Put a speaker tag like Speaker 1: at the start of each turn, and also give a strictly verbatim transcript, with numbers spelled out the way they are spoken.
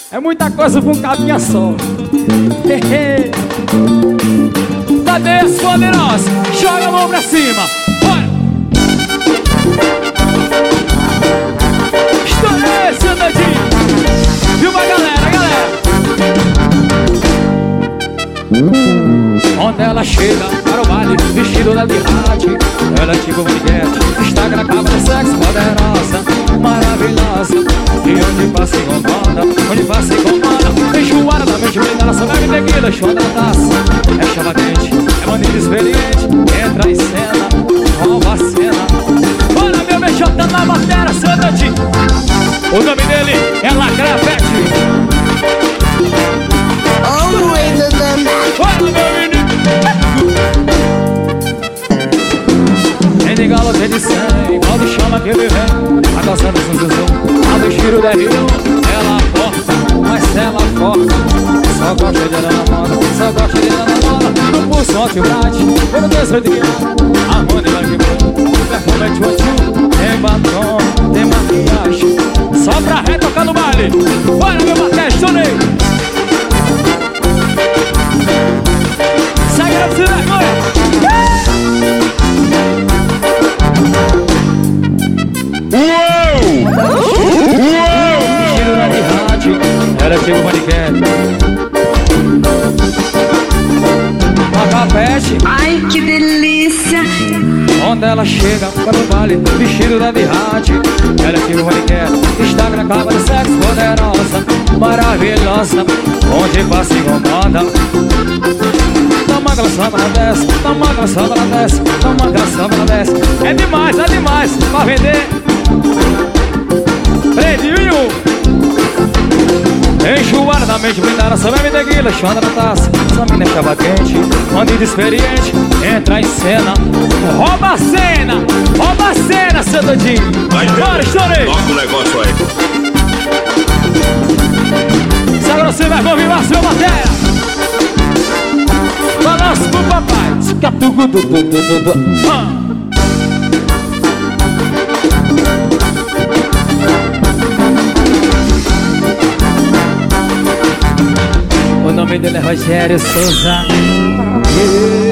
Speaker 1: É muita coisa pra um cabinha só. Cadê as poderosas? Joga a mão pra cima. Bora! Estourei, Sandadinho. Viu uma galera, galera? Onde ela chega para o baile, vestido da Lihati. Ela é tipo Maniquete, Instagram, cava de sexo, poderosa, maravilhosa. E onde passa e comanda, onde passa e comanda. Enjoada da mente, ela só bebe tequila, show da taça. É chavadente, é maneira experiente. Entra em cena, rouba a cena. Olha meu beijota na batera, Sandadinho. O nome dele é Lacravete.
Speaker 2: Always a them.
Speaker 1: Olha meu menino. Tem de galo, tem de cem, pode chama que ele vem. A calça do zum zum zum, a do tiro da Rio. Ela corta, mas ela corta. Só gosta de ela na moda, só gosta de ela na moda. No pulso anti-brate, pelo desejo de guiar. A Rony vai quebrar, o perfume é tchutchu. Tem batom, tem maquiagem. Só pra retocar no baile. Olha meu baté, estourei. Segue na sem vergonha.
Speaker 3: Uou! Uou!
Speaker 1: Tiro da Lihati, ela chega o Maniquete. Lacravete.
Speaker 2: Ai, que delícia.
Speaker 1: Onde ela chega para o baile, vestido da Lihati. Ela chega o Maniquete, Instagram, cava de sexo, poderosa, maravilhosa. Onde passa e comanda. Toma aquela samba, ela desce. Toma aquela samba, ela desce. Toma aquela samba, ela desce. É demais, é demais. Pra vender Predinho. Enjoada da mente, blindada, só bebe tequila, chanda na taça. Essa mina é chava quente, bandido experiente. Entra em cena, rouba a cena. Rouba a cena, Sandadinho. Bora, estourei.
Speaker 3: Toca o negócio aí.
Speaker 1: Se agora você vai convidar seu matéria. Balança pro papai. O nome dele é Rogério Souza.